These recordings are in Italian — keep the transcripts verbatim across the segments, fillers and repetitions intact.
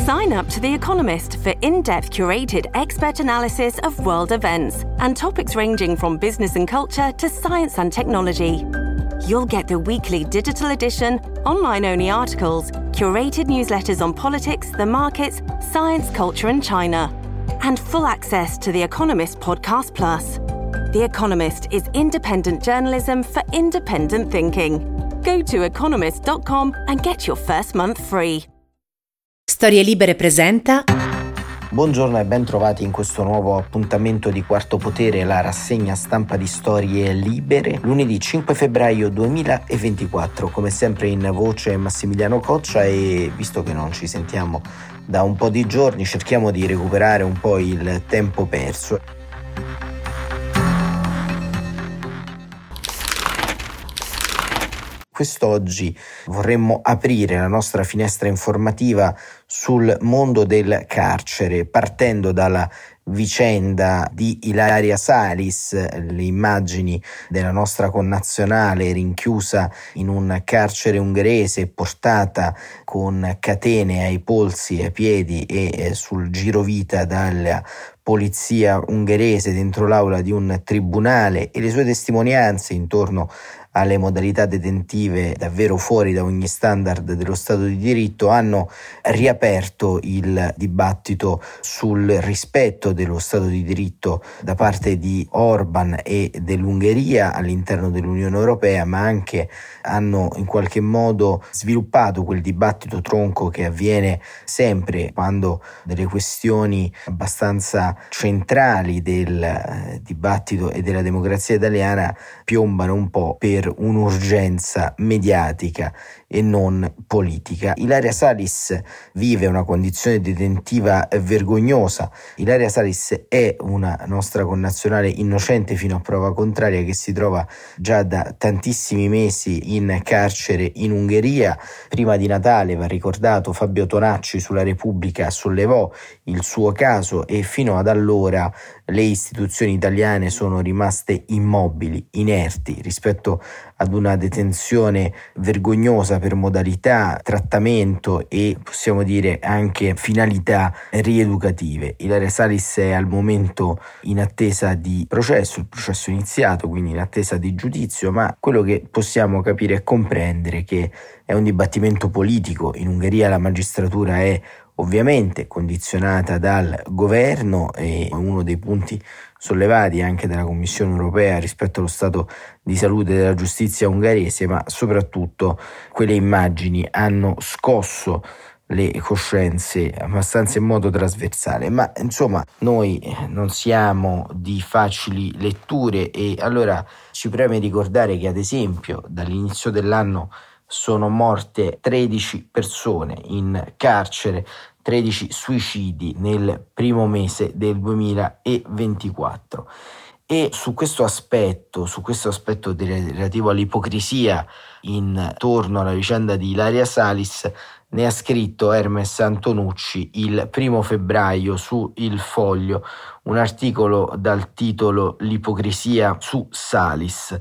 Sign up to The Economist for in-depth curated expert analysis of world events and topics ranging from business and culture to science and technology. You'll get the weekly digital edition, online-only articles, curated newsletters on politics, the markets, science, culture and China, and full access to The Economist Podcast Plus. The Economist is independent journalism for independent thinking. Go to economist dot com and get your first month free. Storie Libere presenta. Buongiorno e ben trovati in questo nuovo appuntamento di Quarto Potere, la rassegna stampa di Storie Libere, lunedì cinque febbraio duemilaventiquattro. Come sempre in voce Massimiliano Coccia, e visto che non ci sentiamo da un po' di giorni, cerchiamo di recuperare un po' il tempo perso. Quest'oggi vorremmo aprire la nostra finestra informativa sul mondo del carcere, partendo dalla vicenda di Ilaria Salis, le immagini della nostra connazionale rinchiusa in un carcere ungherese, portata con catene ai polsi e ai piedi e sul girovita dalla polizia ungherese dentro l'aula di un tribunale, e le sue testimonianze intorno alle modalità detentive davvero fuori da ogni standard dello Stato di diritto hanno riaperto il dibattito sul rispetto dello Stato di diritto da parte di Orban e dell'Ungheria all'interno dell'Unione Europea, ma anche hanno in qualche modo sviluppato quel dibattito tronco che avviene sempre quando delle questioni abbastanza centrali del dibattito e della democrazia italiana piombano un po' per un'urgenza mediatica e non politica. Ilaria Salis vive una condizione detentiva vergognosa. Ilaria Salis è una nostra connazionale innocente fino a prova contraria, che si trova già da tantissimi mesi in carcere in Ungheria. Prima di Natale, va ricordato, Fabio Tonacci sulla Repubblica sollevò il suo caso e fino ad allora le istituzioni italiane sono rimaste immobili, inerti rispetto ad una detenzione vergognosa per modalità, trattamento e possiamo dire anche finalità rieducative. Ilaria Salis è al momento in attesa di processo, il processo è iniziato, quindi in attesa di giudizio, ma quello che possiamo capire e comprendere che è un dibattimento politico. In Ungheria la magistratura è ovviamente condizionata dal governo, e uno dei punti sollevati anche dalla Commissione europea rispetto allo stato di salute della giustizia ungherese, ma soprattutto quelle immagini hanno scosso le coscienze abbastanza in modo trasversale. Ma insomma, noi non siamo di facili letture, e allora ci preme ricordare che ad esempio dall'inizio dell'anno sono morte tredici persone in carcere, tredici suicidi nel primo mese del duemilaventiquattro. E su questo aspetto, su questo aspetto relativo all'ipocrisia intorno alla vicenda di Ilaria Salis, ne ha scritto Hermes Antonucci il primo febbraio su Il Foglio, un articolo dal titolo L'ipocrisia su Salis.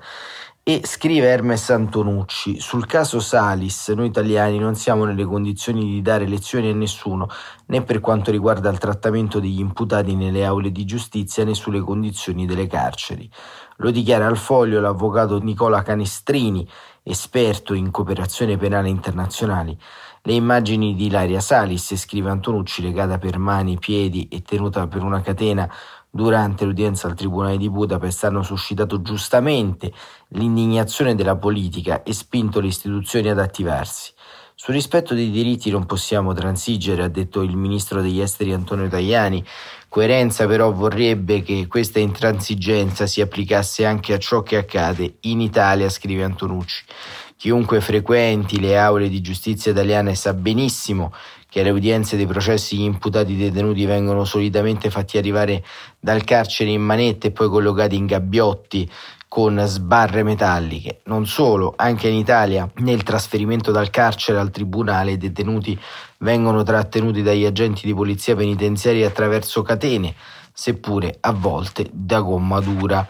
E scrive Hermes Antonucci: sul caso Salis noi italiani non siamo nelle condizioni di dare lezioni a nessuno, né per quanto riguarda il trattamento degli imputati nelle aule di giustizia, né sulle condizioni delle carceri. Lo dichiara al Foglio l'avvocato Nicola Canestrini, esperto in cooperazione penale internazionali. Le immagini di Ilaria Salis, scrive Antonucci, legata per mani, piedi e tenuta per una catena durante l'udienza al Tribunale di Budapest, hanno suscitato giustamente l'indignazione della politica e spinto le istituzioni ad attivarsi. Sul rispetto dei diritti non possiamo transigere, ha detto il ministro degli esteri Antonio Tajani. Coerenza però vorrebbe che questa intransigenza si applicasse anche a ciò che accade in Italia, scrive Antonucci. Chiunque frequenti le aule di giustizia italiane sa benissimo che alle udienze dei processi gli imputati detenuti vengono solitamente fatti arrivare dal carcere in manette e poi collocati in gabbiotti con sbarre metalliche. Non solo, anche in Italia nel trasferimento dal carcere al tribunale i detenuti vengono trattenuti dagli agenti di polizia penitenziaria attraverso catene, seppure a volte da gomma dura.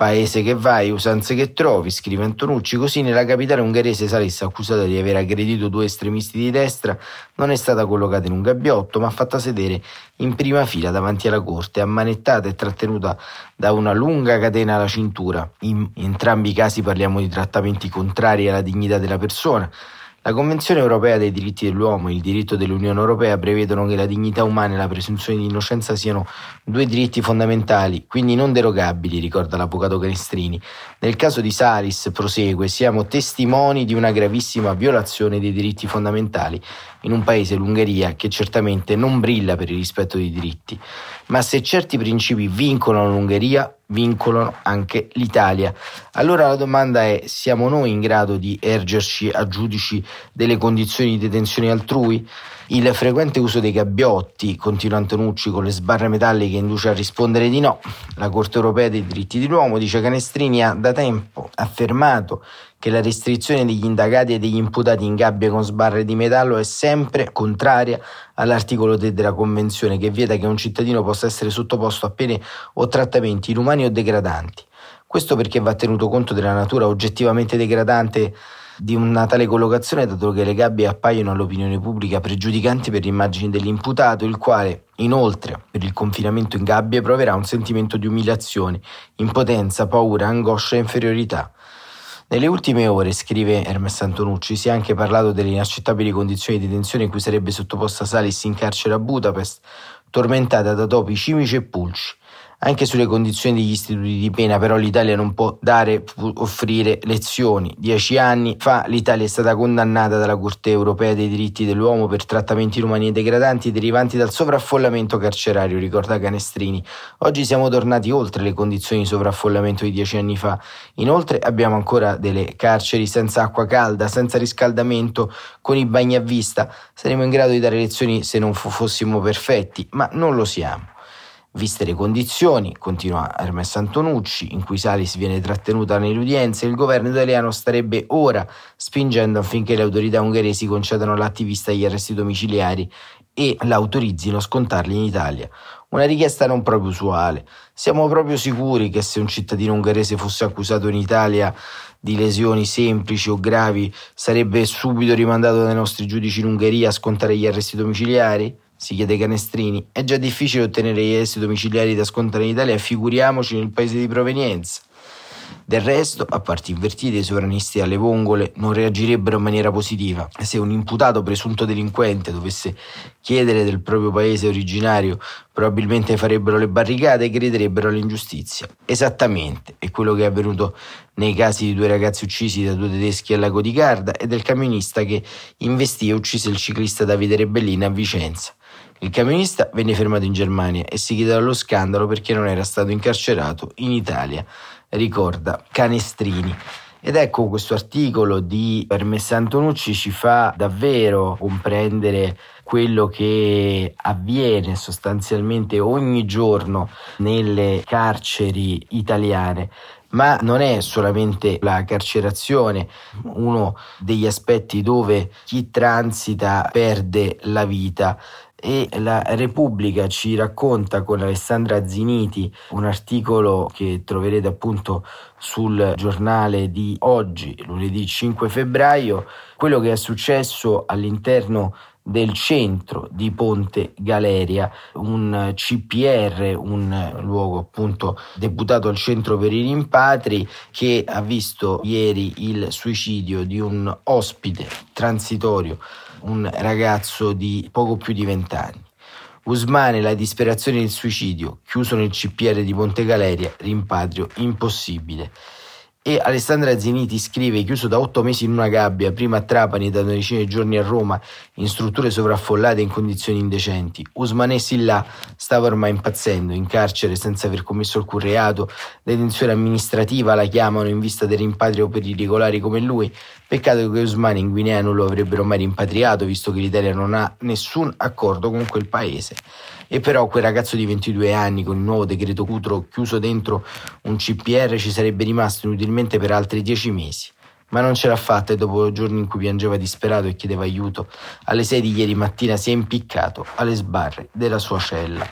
Paese che vai, usanze che trovi, scrive Antonucci. Così nella capitale ungherese Salis, accusata di aver aggredito due estremisti di destra, non è stata collocata in un gabbiotto, ma fatta sedere in prima fila davanti alla corte, ammanettata e trattenuta da una lunga catena alla cintura. In entrambi i casi parliamo di trattamenti contrari alla dignità della persona. La Convenzione europea dei diritti dell'uomo e il diritto dell'Unione europea prevedono che la dignità umana e la presunzione di innocenza siano due diritti fondamentali, quindi non derogabili, ricorda l'avvocato Canestrini. Nel caso di Salis, prosegue, siamo testimoni di una gravissima violazione dei diritti fondamentali in un paese, l'Ungheria, che certamente non brilla per il rispetto dei diritti. Ma se certi principi vincolano l'Ungheria, vincolano anche l'Italia. Allora la domanda è: siamo noi in grado di ergerci a giudici delle condizioni di detenzione altrui? Il frequente uso dei gabbiotti, continua Antonucci, con le sbarre metalliche induce a rispondere di no. La Corte europea dei diritti dell'uomo, dice Canestrini, ha da tempo affermato che la restrizione degli indagati e degli imputati in gabbie con sbarre di metallo è sempre contraria all'articolo tre della Convenzione, che vieta che un cittadino possa essere sottoposto a pene o trattamenti inumani o degradanti. Questo perché va tenuto conto della natura oggettivamente degradante di una tale collocazione, dato che le gabbie appaiono all'opinione pubblica pregiudicanti per l'immagine dell'imputato, il quale, inoltre, per il confinamento in gabbie proverà un sentimento di umiliazione, impotenza, paura, angoscia e inferiorità. Nelle ultime ore, scrive Hermes Antonucci, si è anche parlato delle inaccettabili condizioni di detenzione in cui sarebbe sottoposta Salis in carcere a Budapest, tormentata da topi, cimici e pulci. Anche sulle condizioni degli istituti di pena, però, l'Italia non può dare, offrire lezioni. Dieci anni fa l'Italia è stata condannata dalla Corte europea dei diritti dell'uomo per trattamenti inumani e degradanti derivanti dal sovraffollamento carcerario, ricorda Canestrini. Oggi siamo tornati oltre le condizioni di sovraffollamento di dieci anni fa. Inoltre abbiamo ancora delle carceri senza acqua calda, senza riscaldamento, con i bagni a vista. Saremo in grado di dare lezioni se non fossimo perfetti, ma non lo siamo. Viste le condizioni, continua Hermes Antonucci, in cui Salis viene trattenuta nelle udienze, il governo italiano starebbe ora spingendo affinché le autorità ungheresi concedano all'attivista gli arresti domiciliari e l'autorizzino a scontarli in Italia. Una richiesta non proprio usuale. Siamo proprio sicuri che se un cittadino ungherese fosse accusato in Italia di lesioni semplici o gravi sarebbe subito rimandato dai nostri giudici in Ungheria a scontare gli arresti domiciliari? Si chiede Canestrini. È già difficile ottenere gli arresti domiciliari da scontare in Italia, figuriamoci nel paese di provenienza. Del resto, a parti invertite, i sovranisti alle vongole non reagirebbero in maniera positiva. Se un imputato presunto delinquente dovesse chiedere del proprio paese originario, probabilmente farebbero le barricate e crederebbero all'ingiustizia. Esattamente, è quello che è avvenuto nei casi di due ragazzi uccisi da due tedeschi al lago di Garda e del camionista che investì e uccise il ciclista Davide Rebellin a Vicenza. Il camionista venne fermato in Germania e si chiedeva allo scandalo perché non era stato incarcerato in Italia, ricorda Canestrini. Ed ecco, questo articolo di Hermes Antonucci ci fa davvero comprendere quello che avviene sostanzialmente ogni giorno nelle carceri italiane. Ma non è solamente la carcerazione uno degli aspetti dove chi transita perde la vita. E la Repubblica ci racconta con Alessandra Ziniti un articolo che troverete appunto sul giornale di oggi, lunedì cinque febbraio, quello che è successo all'interno del centro di Ponte Galeria, un C P R, un luogo appunto deputato al centro per i rimpatri, che ha visto ieri il suicidio di un ospite transitorio, un ragazzo di poco più di vent'anni. Usmane, la disperazione del suicidio, chiuso nel C P R di Ponte Galeria, rimpatrio impossibile. E Alessandra Ziniti scrive: chiuso da otto mesi in una gabbia, prima a Trapani e da una decina di giorni a Roma, in strutture sovraffollate e in condizioni indecenti. Usmane Silla stava ormai impazzendo, in carcere senza aver commesso alcun reato, detenzione amministrativa la chiamano in vista del rimpatrio per irregolari come lui. Peccato che Usmane in Guinea non lo avrebbero mai rimpatriato, visto che l'Italia non ha nessun accordo con quel paese. E però quel ragazzo di ventidue anni, con il nuovo decreto Cutro, chiuso dentro un C P R, ci sarebbe rimasto inutilmente per altri dieci mesi. Ma non ce l'ha fatta e dopo giorni in cui piangeva disperato e chiedeva aiuto, alle sei di ieri mattina si è impiccato alle sbarre della sua cella.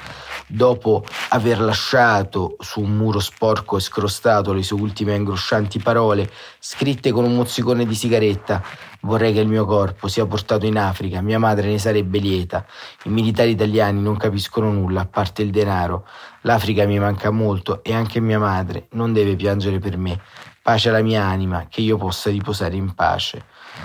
dopo aver lasciato su un muro sporco e scrostato le sue ultime angoscianti parole, scritte con un mozzicone di sigaretta: vorrei che il mio corpo sia portato in Africa, mia madre ne sarebbe lieta. I militari italiani non capiscono nulla, a parte il denaro. L'Africa mi manca molto e anche mia madre non deve piangere per me. Pace alla mia anima, che io possa riposare in pace.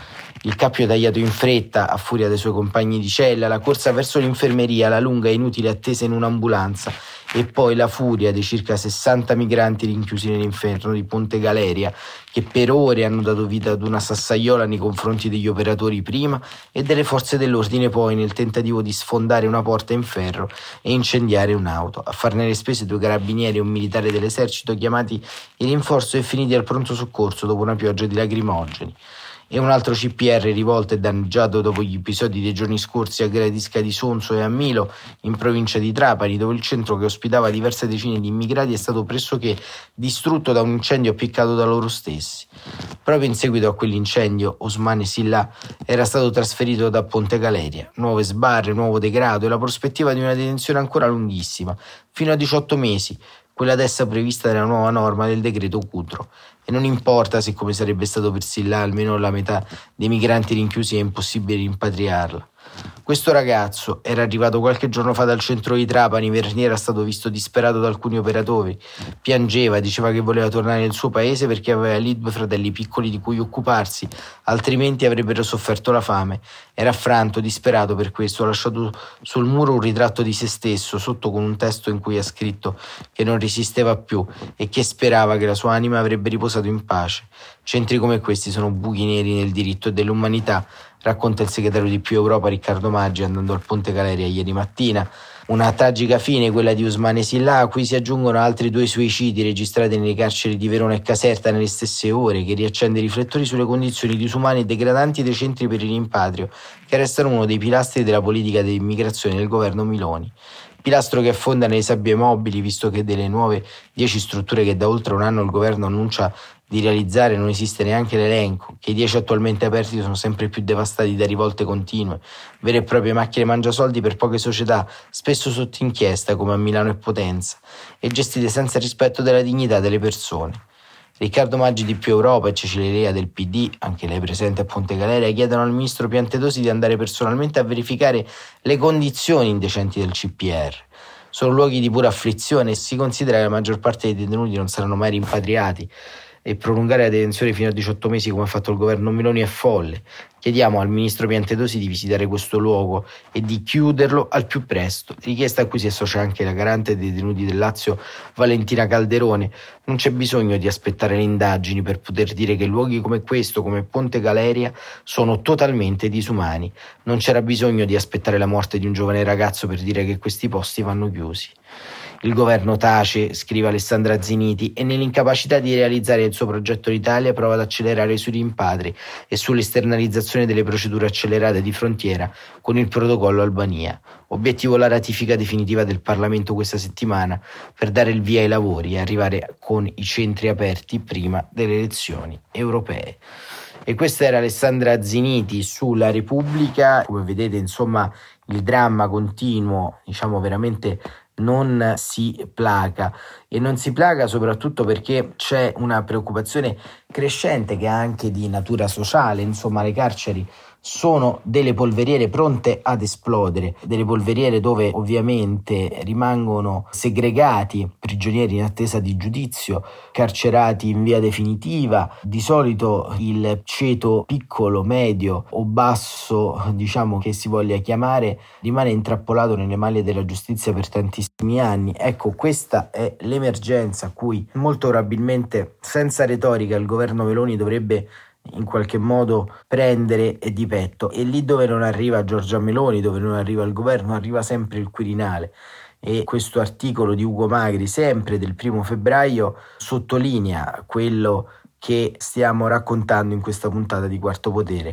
Il cappio tagliato in fretta, a furia dei suoi compagni di cella, la corsa verso l'infermeria, la lunga e inutile attesa in un'ambulanza e poi la furia dei circa sessanta migranti rinchiusi nell'inferno di Ponte Galeria, che per ore hanno dato vita ad una sassaiola nei confronti degli operatori prima e delle forze dell'ordine poi, nel tentativo di sfondare una porta in ferro e incendiare un'auto. A farne le spese due carabinieri e un militare dell'esercito chiamati in rinforzo e finiti al pronto soccorso dopo una pioggia di lacrimogeni. E un altro C P R rivolto e danneggiato dopo gli episodi dei giorni scorsi a Gradisca di Sonzo e a Milo, in provincia di Trapani, dove il centro che ospitava diverse decine di immigrati è stato pressoché distrutto da un incendio appiccato da loro stessi. Proprio in seguito a quell'incendio, Ousmane Sylla era stato trasferito da Ponte Galeria. Nuove sbarre, nuovo degrado e la prospettiva di una detenzione ancora lunghissima, fino a diciotto mesi, quella adesso prevista nella nuova norma del decreto Cutro. E non importa se, come sarebbe stato per Sylla, almeno la metà dei migranti rinchiusi è impossibile rimpatriarla. Questo ragazzo era arrivato qualche giorno fa dal centro di Trapani. Vernier era stato visto disperato da alcuni operatori. Piangeva, diceva che voleva tornare nel suo paese perché aveva lì due fratelli piccoli di cui occuparsi, altrimenti avrebbero sofferto la fame. Era affranto, disperato per questo. Ha lasciato sul muro un ritratto di se stesso, sotto con un testo in cui ha scritto che non resisteva più e che sperava che la sua anima avrebbe riposato in pace. Centri come questi sono buchi neri nel diritto e dell'umanità, racconta il segretario di Più Europa Riccardo Maggi andando al Ponte Galeria ieri mattina. Una tragica fine, quella di Ousmane Sylla, a cui si aggiungono altri due suicidi registrati nelle carceri di Verona e Caserta nelle stesse ore, che riaccende i riflettori sulle condizioni disumane e degradanti dei centri per il rimpatrio, che restano uno dei pilastri della politica di immigrazione del governo Meloni. Pilastro che affonda nelle sabbie mobili, visto che delle nuove dieci strutture che da oltre un anno il governo annuncia di realizzare non esiste neanche l'elenco, che i dieci attualmente aperti sono sempre più devastati da rivolte continue, vere e proprie macchine mangiasoldi per poche società, spesso sotto inchiesta come a Milano e Potenza, e gestite senza rispetto della dignità delle persone. Riccardo Maggi di Più Europa e Cecilia Lea del P D, anche lei presente a Ponte Galeria, chiedono al ministro Piantedosi di andare personalmente a verificare le condizioni indecenti del C P R. Sono luoghi di pura afflizione e si considera che la maggior parte dei detenuti non saranno mai rimpatriati, e prolungare la detenzione fino a diciotto mesi come ha fatto il governo Meloni è folle. Chiediamo al ministro Piantedosi di visitare questo luogo e di chiuderlo al più presto, richiesta a cui si associa anche la garante dei detenuti del Lazio Valentina Calderone. Non c'è bisogno di aspettare le indagini per poter dire che luoghi come questo, come Ponte Galeria, sono totalmente disumani. Non c'era bisogno di aspettare la morte di un giovane ragazzo per dire che questi posti vanno chiusi. Il governo tace, scrive Alessandra Ziniti, e nell'incapacità di realizzare il suo progetto d'Italia prova ad accelerare sui rimpatri e sull'esternalizzazione delle procedure accelerate di frontiera con il protocollo Albania. Obiettivo la ratifica definitiva del Parlamento questa settimana per dare il via ai lavori e arrivare con i centri aperti prima delle elezioni europee. E questa era Alessandra Ziniti sulla Repubblica. Come vedete, insomma, il dramma continuo, diciamo veramente non si placa, e non si placa soprattutto perché c'è una preoccupazione crescente che è anche di natura sociale. Insomma, le carceri sono delle polveriere pronte ad esplodere, delle polveriere dove ovviamente rimangono segregati prigionieri in attesa di giudizio, carcerati in via definitiva. Di solito il ceto piccolo, medio o basso, diciamo che si voglia chiamare, rimane intrappolato nelle maglie della giustizia per tantissimi anni. Ecco, questa è l'emergenza a cui molto probabilmente, senza retorica, il governo Meloni dovrebbe in qualche modo prendere di petto. E lì dove non arriva Giorgia Meloni, dove non arriva il governo, arriva sempre il Quirinale. E questo articolo di Ugo Magri, sempre del primo febbraio, sottolinea quello che stiamo raccontando in questa puntata di Quarto Potere,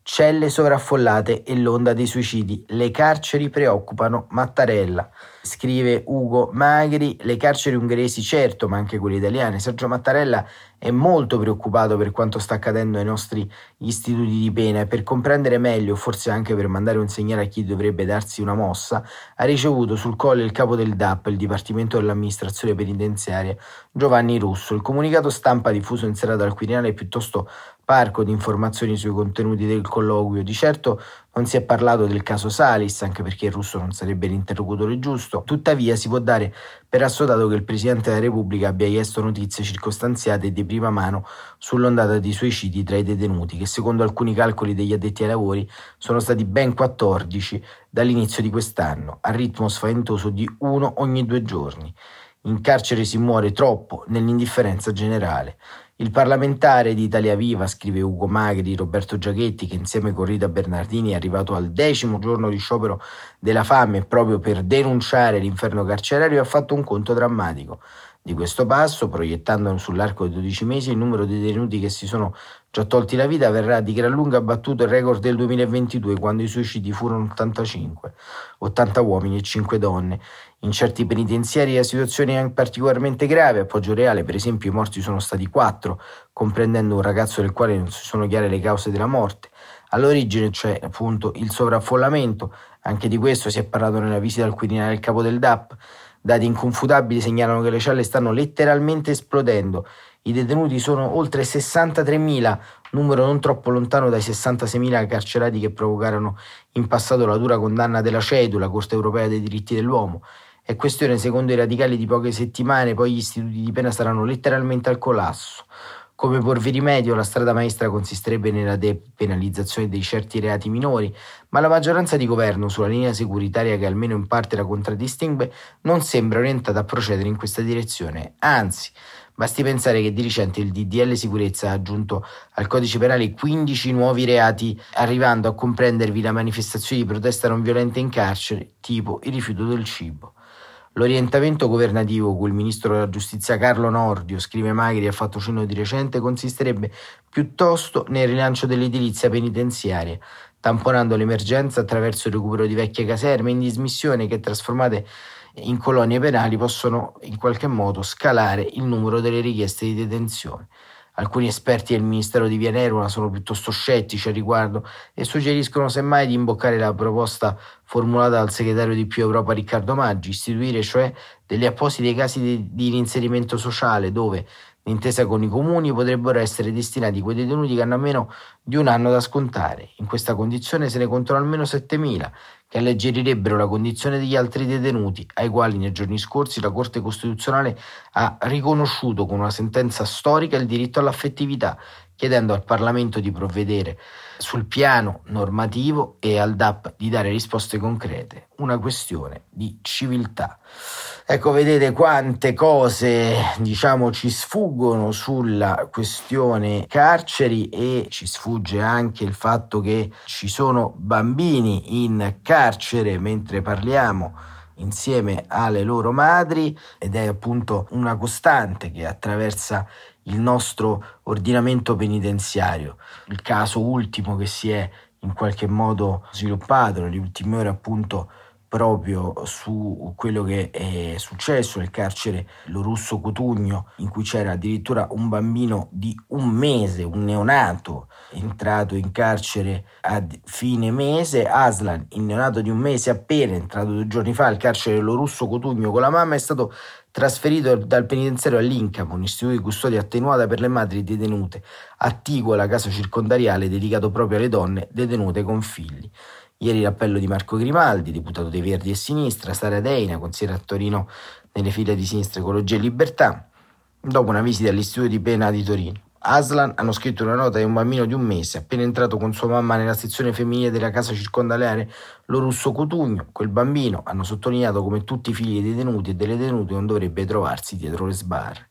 Celle sovraffollate e l'onda dei suicidi. Le carceri preoccupano Mattarella. Scrive Ugo Magri, le carceri ungheresi certo, ma anche quelle italiane. Sergio Mattarella è molto preoccupato per quanto sta accadendo ai nostri istituti di pena e per comprendere meglio, forse anche per mandare un segnale a chi dovrebbe darsi una mossa, ha ricevuto sul collo il capo del D A P, il Dipartimento dell'Amministrazione Penitenziaria, Giovanni Russo. Il comunicato stampa diffuso in serata al Quirinale è piuttosto parco di informazioni sui contenuti del colloquio. Di certo non si è parlato del caso Salis, anche perché il Russo non sarebbe l'interlocutore giusto. Tuttavia si può dare per assodato che il Presidente della Repubblica abbia chiesto notizie circostanziate e di prima mano sull'ondata di suicidi tra i detenuti, che secondo alcuni calcoli degli addetti ai lavori sono stati ben quattordici dall'inizio di quest'anno, a ritmo spaventoso di uno ogni due giorni. In carcere si muore troppo nell'indifferenza generale. Il parlamentare di Italia Viva, scrive Ugo Magri, Roberto Giachetti, che insieme con Rita Bernardini è arrivato al decimo giorno di sciopero della fame proprio per denunciare l'inferno carcerario, ha fatto un conto drammatico. Di questo passo, proiettando sull'arco di dodici mesi, il numero di detenuti che si sono già tolti la vita verrà di gran lunga battuto il record del duemilaventidue, quando i suicidi furono ottantacinque, ottanta uomini e cinque donne. In certi penitenziari la situazione è particolarmente grave. A Poggio Reale, per esempio, i morti sono stati quattro, comprendendo un ragazzo del quale non si sono chiare le cause della morte. All'origine c'è appunto il sovraffollamento, anche di questo si è parlato nella visita al Quirinale del capo del D A P. Dati inconfutabili segnalano che le celle stanno letteralmente esplodendo. I detenuti sono oltre sessantatremila, numero non troppo lontano dai sessantaseimila carcerati che provocarono in passato la dura condanna della CEDU, la Corte Europea dei Diritti dell'Uomo. È questione, secondo i radicali, di poche settimane, poi gli istituti di pena saranno letteralmente al collasso. Come porvi rimedio, la strada maestra consisterebbe nella depenalizzazione di certi reati minori, ma la maggioranza di governo, sulla linea securitaria che almeno in parte la contraddistingue, non sembra orientata a procedere in questa direzione. Anzi, basti pensare che di recente il D D L Sicurezza ha aggiunto al codice penale quindici nuovi reati, arrivando a comprendervi la manifestazione di protesta non violenta in carcere, tipo il rifiuto del cibo. L'orientamento governativo cui il ministro della giustizia Carlo Nordio, scrive Magri, ha fatto cenno di recente, consisterebbe piuttosto nel rilancio dell'edilizia penitenziaria, tamponando l'emergenza attraverso il recupero di vecchie caserme in dismissione che, trasformate in colonie penali, possono in qualche modo scalare il numero delle richieste di detenzione. Alcuni esperti del Ministero di Via Nerula sono piuttosto scettici al riguardo e suggeriscono semmai di imboccare la proposta formulata dal segretario di Più Europa Riccardo Maggi, istituire cioè delle apposite case di, di reinserimento sociale dove, d'intesa con i comuni, potrebbero essere destinati quei detenuti che hanno a meno di un anno da scontare. In questa condizione se ne contano almeno settemila, che alleggerirebbero la condizione degli altri detenuti, ai quali nei giorni scorsi la Corte Costituzionale ha riconosciuto con una sentenza storica il diritto all'affettività, chiedendo al Parlamento di provvedere sul piano normativo e al D A P di dare risposte concrete, una questione di civiltà. Ecco, vedete quante cose, diciamo, ci sfuggono sulla questione carceri, e ci sfugge anche il fatto che ci sono bambini in carcere mentre parliamo insieme alle loro madri, ed è appunto una costante che attraversa il nostro ordinamento penitenziario. Il caso ultimo che si è in qualche modo sviluppato nelle ultime ore, appunto proprio su quello che è successo nel carcere Lorusso Cotugno, in cui c'era addirittura un bambino di un mese, un neonato, entrato in carcere a fine mese. Aslan, il neonato di un mese appena entrato due giorni fa al carcere Lorusso Cotugno con la mamma, è stato trasferito dal penitenziario all'Incam, un istituto di custodia attenuata per le madri detenute, attiguo alla casa circondariale dedicato proprio alle donne detenute con figli. Ieri l'appello di Marco Grimaldi, deputato dei Verdi e Sinistra, Sara Deina, consigliere a Torino nelle file di Sinistra Ecologia e Libertà, dopo una visita all'istituto di pena di Torino. Aslan, hanno scritto una nota, di un bambino di un mese, appena entrato con sua mamma nella sezione femminile della casa circondariale Lorusso Cotugno. Quel bambino, hanno sottolineato, come tutti i figli dei detenuti e delle detenute, non dovrebbe trovarsi dietro le sbarre.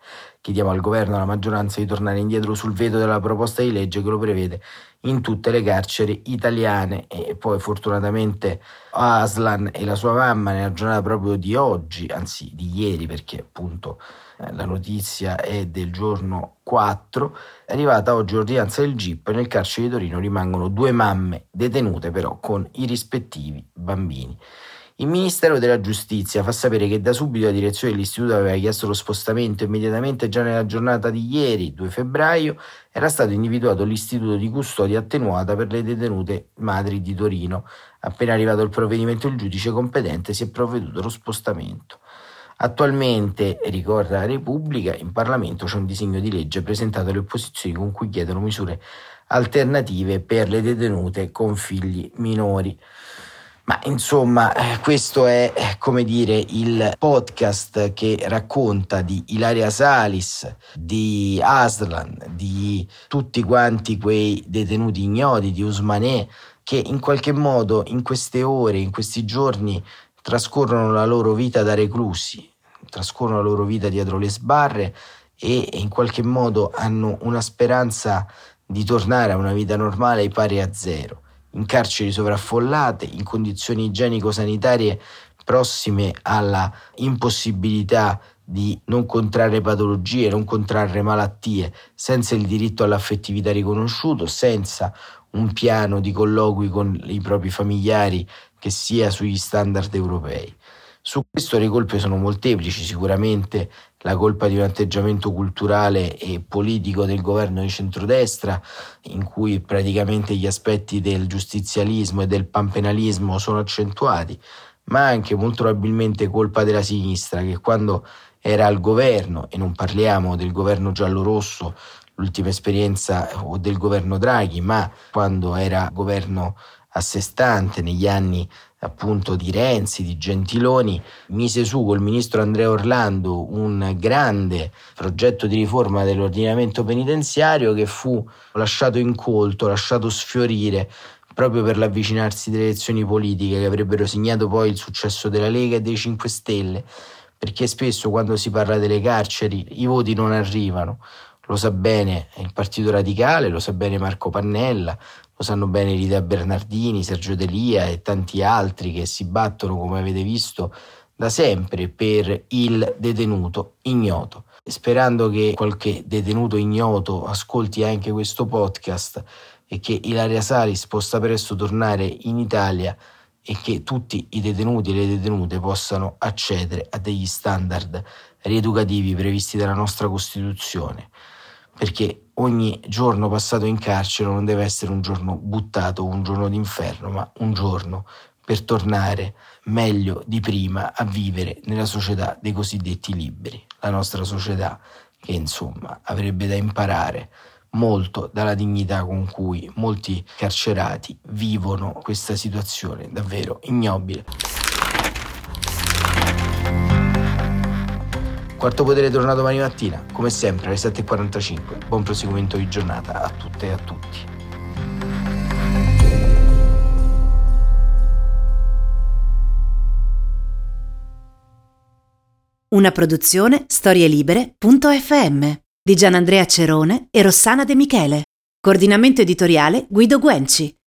Chiediamo al governo e alla maggioranza di tornare indietro sul veto della proposta di legge che lo prevede in tutte le carceri italiane. E poi fortunatamente Aslan e la sua mamma nella giornata proprio di oggi, anzi di ieri, perché appunto eh, la notizia è del giorno quattro, è arrivata oggi l'ordinanza del G I P. Nel carcere di Torino rimangono due mamme detenute però con i rispettivi bambini. Il Ministero della Giustizia fa sapere che da subito la direzione dell'istituto aveva chiesto lo spostamento. Immediatamente, già nella giornata di ieri, due febbraio, era stato individuato l'istituto di custodia attenuata per le detenute madri di Torino. Appena arrivato il provvedimento del giudice competente si è provveduto allo spostamento. Attualmente, ricorda la Repubblica, in Parlamento c'è un disegno di legge presentato alle opposizioni con cui chiedono misure alternative per le detenute con figli minori. Ma insomma, questo è, come dire, il podcast che racconta di Ilaria Salis, di Aslan, di tutti quanti quei detenuti ignoti, di Ousmane, che in qualche modo in queste ore, in questi giorni trascorrono la loro vita da reclusi, trascorrono la loro vita dietro le sbarre e in qualche modo hanno una speranza di tornare a una vita normale pari a zero. In carceri sovraffollate, in condizioni igienico-sanitarie prossime alla impossibilità di non contrarre patologie, non contrarre malattie, senza il diritto all'affettività riconosciuto, senza un piano di colloqui con i propri familiari che sia sugli standard europei. Su questo le colpe sono molteplici, sicuramente la colpa di un atteggiamento culturale e politico del governo di centrodestra, in cui praticamente gli aspetti del giustizialismo e del panpenalismo sono accentuati, ma anche molto probabilmente colpa della sinistra, che quando era al governo, e non parliamo del governo giallo-rosso, l'ultima esperienza, o del governo Draghi, ma quando era governo a sé stante negli anni appunto di Renzi, di Gentiloni, mise su col ministro Andrea Orlando un grande progetto di riforma dell'ordinamento penitenziario che fu lasciato incolto, lasciato sfiorire proprio per l'avvicinarsi delle elezioni politiche che avrebbero segnato poi il successo della Lega e dei cinque Stelle, perché spesso quando si parla delle carceri i voti non arrivano. Lo sa bene il Partito Radicale, lo sa bene Marco Pannella, lo sanno bene Rita Bernardini, Sergio D'Elia e tanti altri che si battono, come avete visto, da sempre per il detenuto ignoto. Sperando che qualche detenuto ignoto ascolti anche questo podcast e che Ilaria Salis possa presto tornare in Italia e che tutti i detenuti e le detenute possano accedere a degli standard rieducativi previsti dalla nostra Costituzione. Perché ogni giorno passato in carcere non deve essere un giorno buttato, un giorno d'inferno, ma un giorno per tornare meglio di prima a vivere nella società dei cosiddetti liberi, la nostra società che insomma avrebbe da imparare molto dalla dignità con cui molti carcerati vivono questa situazione davvero ignobile. Quarto Potere torna domani mattina, come sempre alle sette e quarantacinque. Buon proseguimento di giornata a tutte e a tutti. Una produzione storielibere punto effe emme di Gianandrea Cerone e Rossana De Michele. Coordinamento editoriale Guido Guenci.